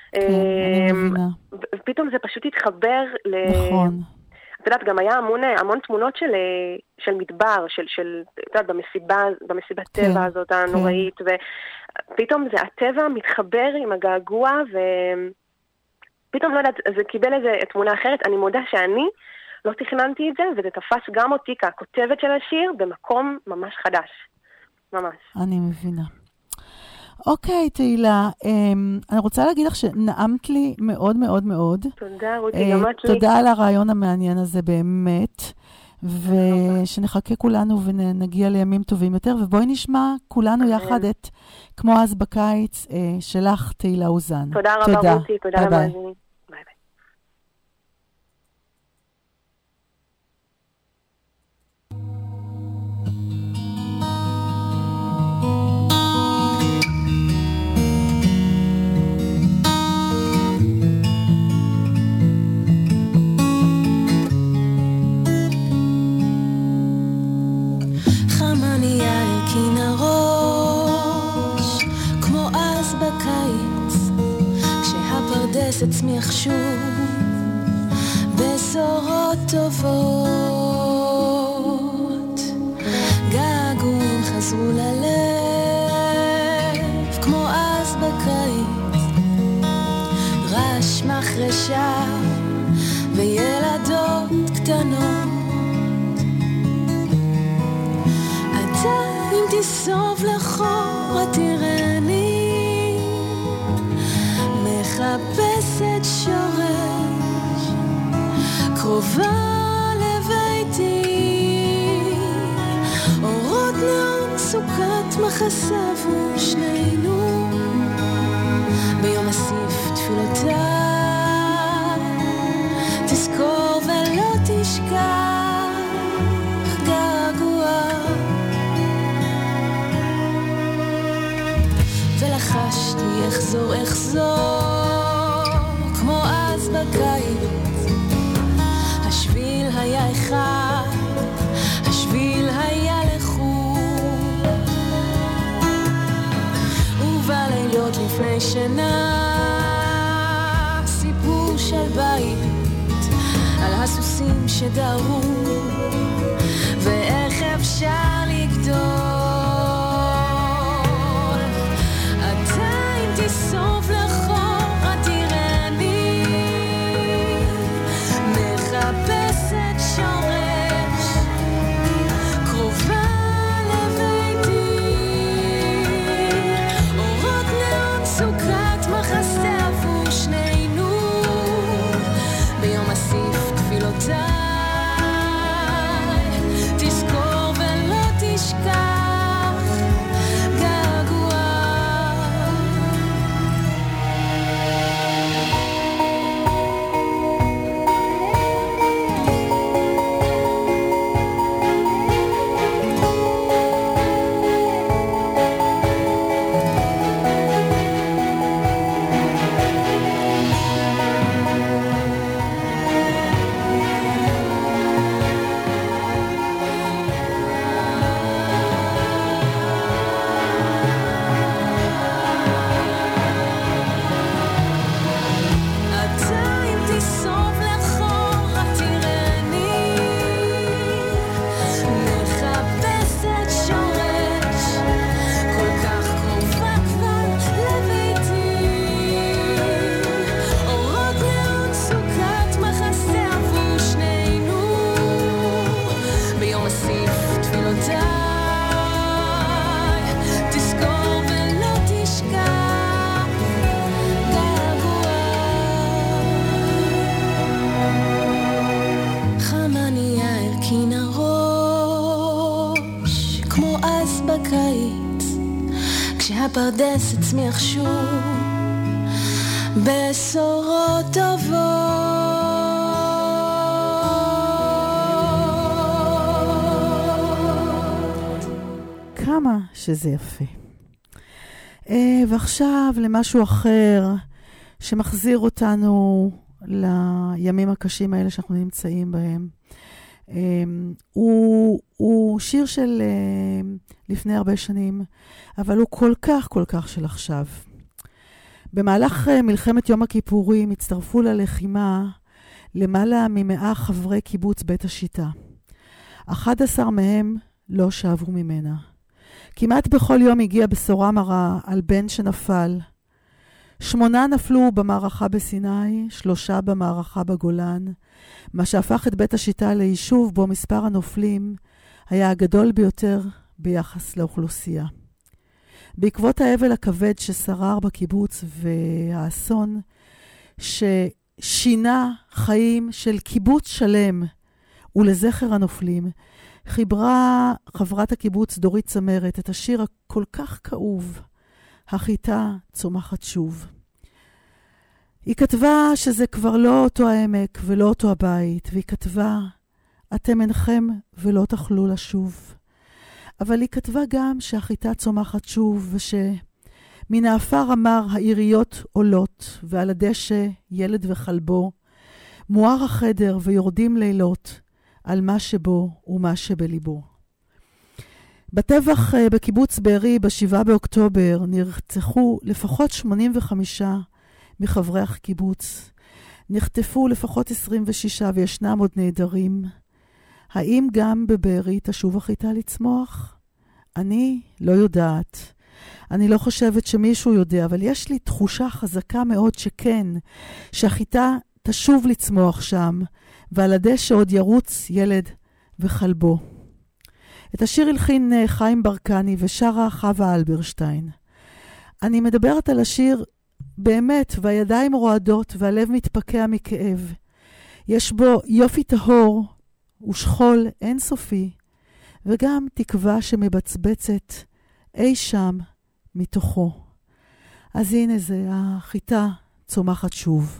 פתאום זה פשוט התחבר. נכון. את יודעת, גם היה המון, המון תמונות של, של מדבר, של, של, את יודעת, במסיבה, במסיבת טבע הזאת הנוראית, ופתאום זה הטבע מתחבר עם הגעגוע, ו... פתאום לא יודעת, זה קיבל איזה תמונה אחרת, אני מודה שאני לא תכננתי את זה, וזה תפס גם אותי ככותבת של השיר במקום ממש חדש. ממש. אני מבינה. אוקיי, תהילה, אני רוצה להגיד לך שנעמת לי מאוד מאוד מאוד. תודה, רותי, גם את לי. תודה על הרעיון המעניין הזה באמת, ושנחכה כולנו ונגיע לימים טובים יותר, ובואי נשמע כולנו יחד את כמו אז בקיץ שלך, תהילה אוזן. תודה רבה, רותי, תודה למאזינים. עצמך שוב בשורות טובות, געגועים חזרו ללב כמו אז בקיץ, רעש מחרשה וילדות קטנות. אתה אם תסוב לחור תראני מחפשת שורש קרובה לביתי, אורות נאון סוכת מחשב ושנינו ביום אסיף תפילותיי, תזכור ולא תשכח געגוע, ולחשתי אחזור אחזור כמו אז בקיץ, השביל היה אחד, השביל היה לחוד, ובלילות לפני שנה סיפור של בית על הסוסים שדרו, ואיך אפשר לגדול. אתה אם תסוף לחור תראני מחפשת שורש קרובה לביתי, אורות נאון סוכת מחסה עבור שנינו ביום אסיף תפילותיי, תזכור ולא תשכח געגוע. אתה אם תסוף לחור תראני מחפשת שורש כל כך קרובה כבר לביתי, אורות נאון סוכת מחסה עבור שנינו ביום אסיף תפילותיי, תזכור ולא תשכח געגוע. חמניה הרכין הראש כמו אז בקיץ, כשהפרדס הצמיח שוב בשורות טובות. כמה שזה יפה. אה, ועכשיו למשהו אחר שמחזיר אותנו לימים הקשים האלה שאנחנו נמצאים בהם. אה, הוא, הוא שיר של אה, לפני הרבה שנים, אבל הוא כל כך כל כך של עכשיו. במהלך אה, מלחמת יום הכיפורים הצטרפו ללחימה למעלה ממאה חברי קיבוץ בית השיטה. אחד עשר מהם לא שבו ממנה. כמעט בכל יום הגיעה בשורה מרה על בן שנפל. שמונה נפלו במערכה בסיני, שלושה במערכה בגולן, מה שהפך את בית השיטה ליישוב בו מספר הנופלים היה הגדול ביותר ביחס לאוכלוסייה. בעקבות האבל הכבד ששרר בקיבוץ והאסון ששינה חיים של קיבוץ שלם ולזכר הנופלים, חיברה חברת הקיבוץ דורית צמרת את השיר הכל כך כאוב, החיטה צומחת שוב. היא כתבה שזה כבר לא אותו העמק ולא אותו הבית, והיא כתבה, אתם אינכם ולא תוכלו לשוב. אבל היא כתבה גם שהחיטה צומחת שוב, ושמן האפר אמר העיריות עולות, ועל הדשא ילד וחלבו, מואר החדר ויורדים לילות, על מה שבו ומה שבליבו. בטבח בקיבוץ בארי בשבעה באוקטובר נרצחו לפחות שמונים וחמישה מחברי הקיבוץ. נחטפו לפחות עשרים ושישה וישנם עוד נהדרים. האם גם בבארי תשוב החיטה לצמוח? אני לא יודעת. אני לא חושבת שמישהו יודע, אבל יש לי תחושה חזקה מאוד שכן, שהחיטה תשוב לצמוח שם, ועל הדשא עוד ירוץ ילד וחלבו. את השיר הלחין חיים ברקני ושרה חווה אלברשטיין. אני מדברת על השיר באמת, והידיים רועדות והלב מתפקע מכאב. יש בו יופי טהור ושכול אינסופי, וגם תקווה שמבצבצת אי שם מתוכו. אז הנה זה, החיטה צומחת שוב.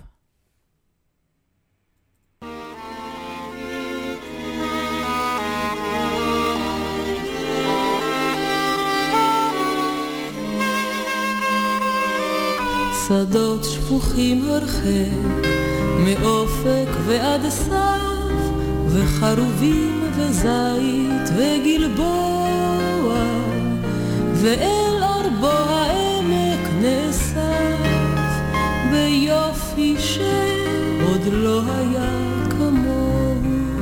שדות שפוכים הרחק מאופק ועד סף, וחרובים וזית וגלבוע, ואל ארבו העמק נאסף ביופי שעוד לא היה כמוהו.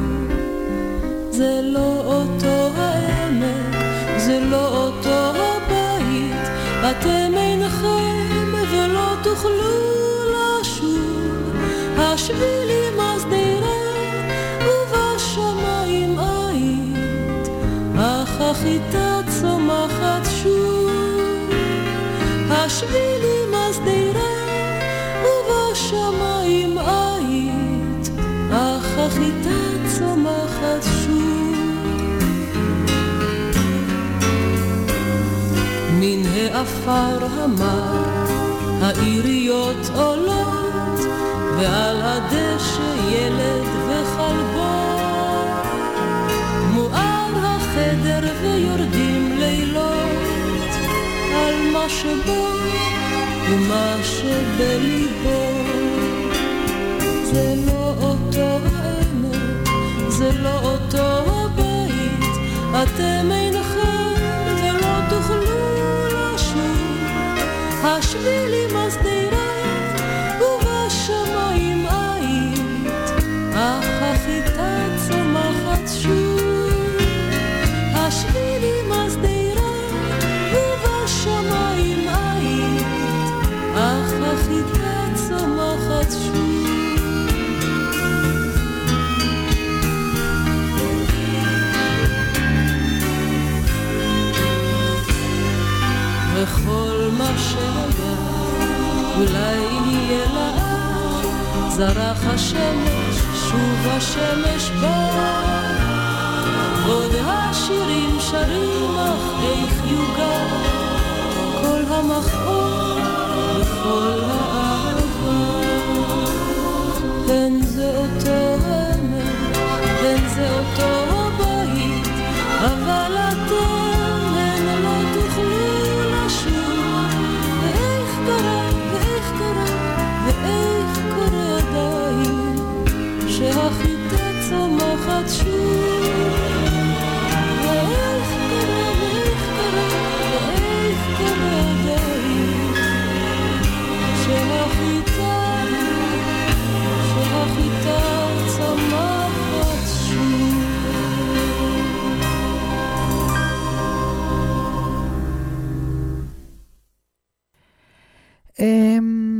זה לא אותו העמק, זה לא אותו הבית, אתם אינכם ולא תוכלו לשוב. השבילים השדרה ובשמיים עית, אך החיטה צומחת שוב. השבילים השדרה ובשמיים עית, אך החיטה צומחת שוב. מן האפר המר העיריות עולות, ועל הדשא ילד וחלבו, מואר החדר ויורדים לילות, על מה שבו ומה שבליבו. זה לא אותו העמק, זה לא אותו הבית, אתם אינכם ולא תוכלו לשוב. השבילים השדרה ובשמיים עית, אך החיטה צומחת שוב. השבילים השדרה ובשמיים עית, אך החיטה צומחת שוב. וכל מה שהיה אולי יהיה לאט, זרח השמש, שוב השמש בא, עוד השירים שרים, אך איך יוגע כל המחאות וכל האהבה. הן זה אותו עמק, הן זה אותו הבית, אבל אתם הן לא תוכלו לשוב. ואיך קרה, ואיך קרה, ואיך קורה עדיין שהחיטה צומחת שוב. ואיך קרה, ואיך קרה, ואיך קורה עדיין שהחיטה, שהחיטה צומחת שוב. Um...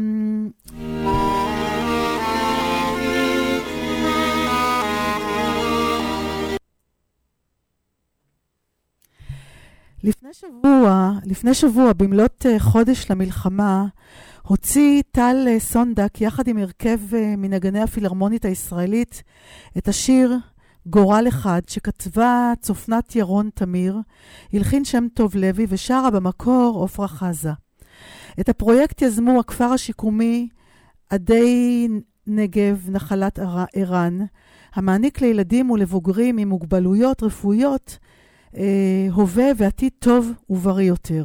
שבוע, לפני שבוע, במלאת חודש למלחמה, הוציא טל סונדק יחד עם הרכב מנגני הפילהרמונית הישראלית את השיר גורל אחד שכתבה צופנת ירון תמיר, הלחין שם טוב לוי ושרה במקור עופרה חזה. את הפרויקט יזמו הכפר השיקומי עדי נגב נחלת ערן, המעניק לילדים ולבוגרים עם מוגבלויות רפואיות אה, הווה ועתיד טוב ובריא יותר.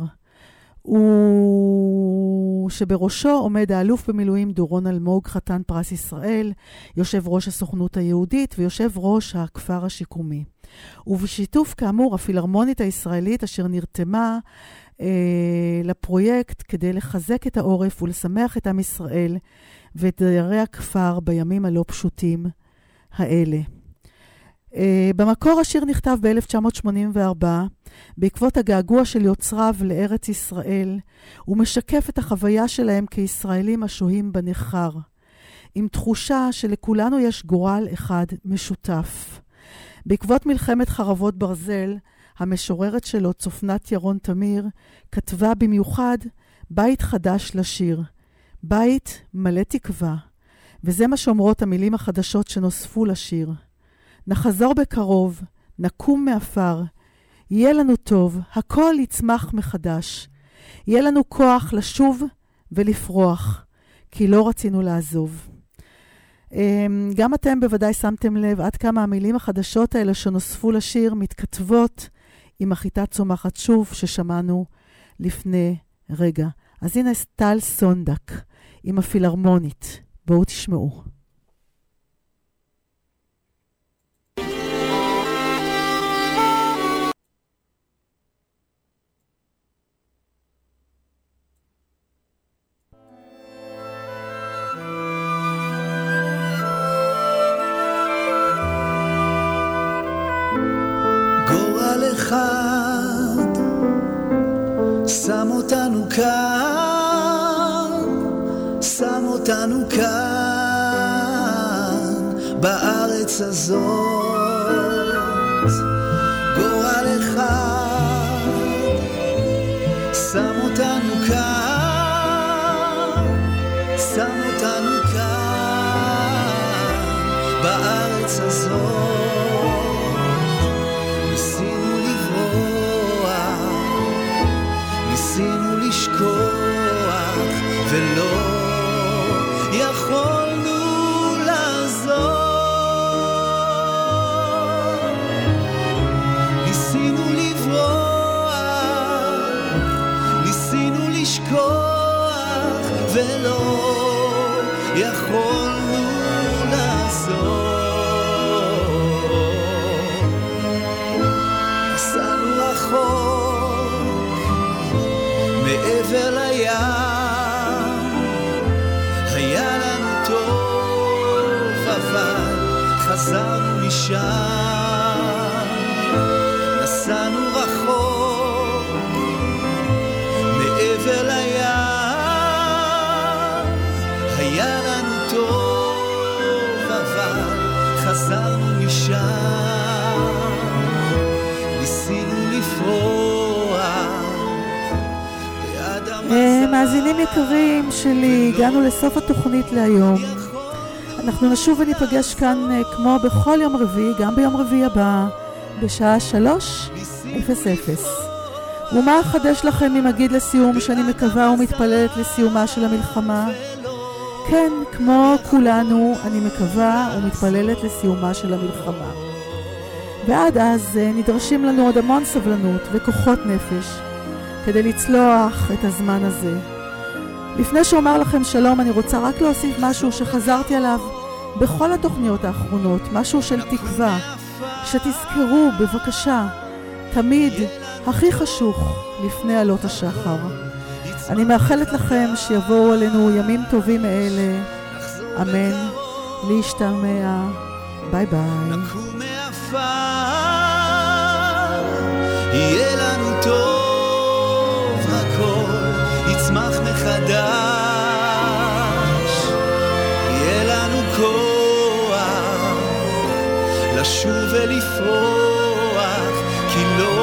שבראשו עומד האלוף במילואים דורון אלמוג, חתן פרס ישראל, יושב ראש הסוכנות היהודית ויושב ראש הכפר השיקומי. ובשיתוף כאמור הפילהרמונית הישראלית אשר נרתמה אה, לפרויקט כדי לחזק את העורף ולשמח את עם ישראל ואת דיירי הכפר בימים הלא פשוטים האלה. Uh, במקור השיר נכתב ב-אלף תשע מאות שמונים וארבע בעקבות הגעגוע של יוצריו לארץ ישראל, ומשקף את החוויה שלהם כישראלים השוהים בנחר, עם תחושה שלכולנו יש גורל אחד משותף. בעקבות מלחמת חרבות ברזל, המשוררת שלו, צופנת ירון תמיר, כתבה במיוחד בית חדש לשיר, בית מלא תקווה, וזה מה שאומרות המילים החדשות שנוספו לשיר. נחזור בקרוב, נקום מאפר, יהיה לנו טוב, הכל יצמח מחדש. יהיה לנו כוח לשוב ולפרוח, כי לא רצינו לעזוב. גם אתם בוודאי שמתם לב עד כמה המילים החדשות האלה שנוספו לשיר מתכתבות עם החיטה צומחת שוב ששמענו לפני רגע. אז הנה טל סונדק עם הפילהרמונית. בואו תשמעו. אחד שם אותנו כאן, שם אותנו כאן בארץ הזאת. גורל אחד שם אותנו כאן, שם אותנו כאן בארץ הזאת. ניסינו לשכוח ולא יכולנו לעזור. ניסינו לברוח, ניסינו לשכוח ולא יכולנו לעזור. נסענו רחוק מעבר לים, היה לנו טוב אבל חזרנו משם. נסענו רחוק מעבר לים, היה לנו טוב אבל חזרנו משם. ניסינו לפרוח. מאזינים יקרים שלי, הגענו לסוף התוכנית להיום. אנחנו נשוב וניפגש כאן כמו בכל יום רביעי, גם ביום רביעי הבא, בשעה שלוש אפס אפס. ומה אחדש לכם אם אגיד לסיום שאני מקווה ומתפללת לסיומה של המלחמה? כן, כמו כולנו, אני מקווה ומתפללת לסיומה של המלחמה. ועד אז נדרשים לנו עוד המון סבלנות וכוחות נפש כדי לצלוח את הזמן הזה. לפני שאומר לכם שלום, אני רוצה רק להוסיף משהו שחזרתי עליו בכל התוכניות האחרונות, משהו של תקווה, שתזכרו בבקשה, תמיד הכי חשוך לפני עלות השחר. אני מאחלת לכם שיבואו עלינו ימים טובים מאלה, אמן, להשתמע, ביי ביי. נקום מעפר, יהיה לנו טוב, הכל יצמח מחדש, יהיה לנו כוח לשוב ולפרוח, כי לא